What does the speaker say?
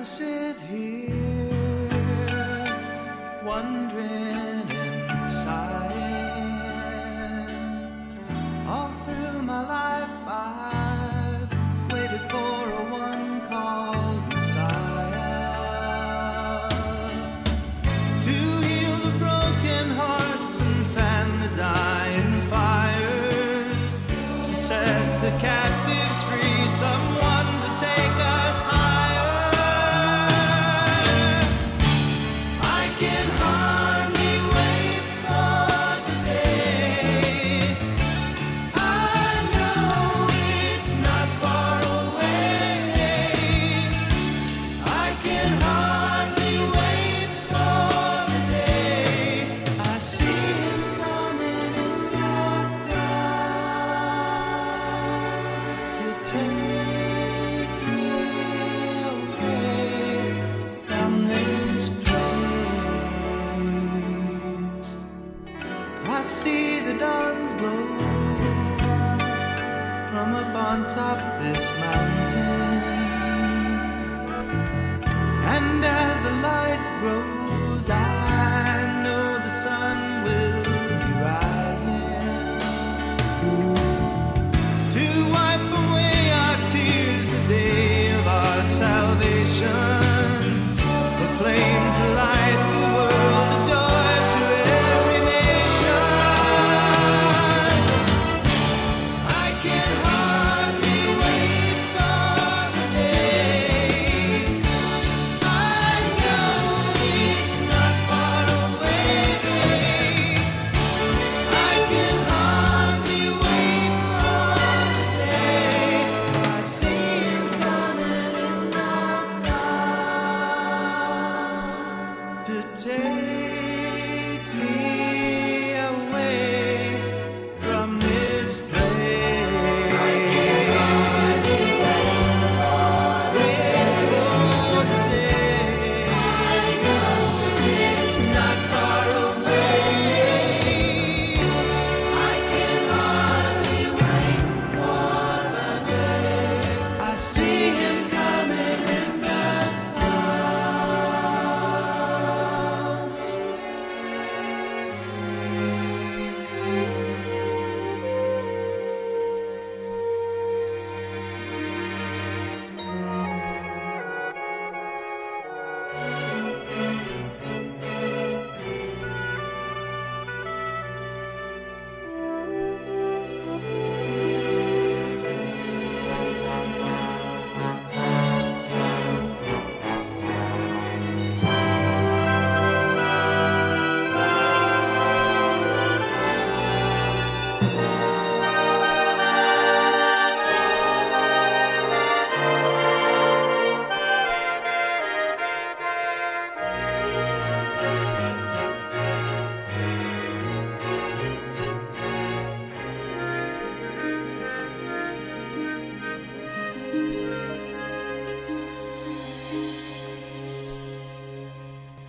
sit here wondering and sighing. All through my life I've waited for a one called Messiah to heal the broken hearts and fan the dying fires, to set the captives free, someone to take us higher. I can hardly wait for the day. I know it's not far away. I can hardly wait for the day I see him coming in dark clouds to take me away from this place. I see the dawn's glow from up on top this mountain, and as the light grows, I know the sun will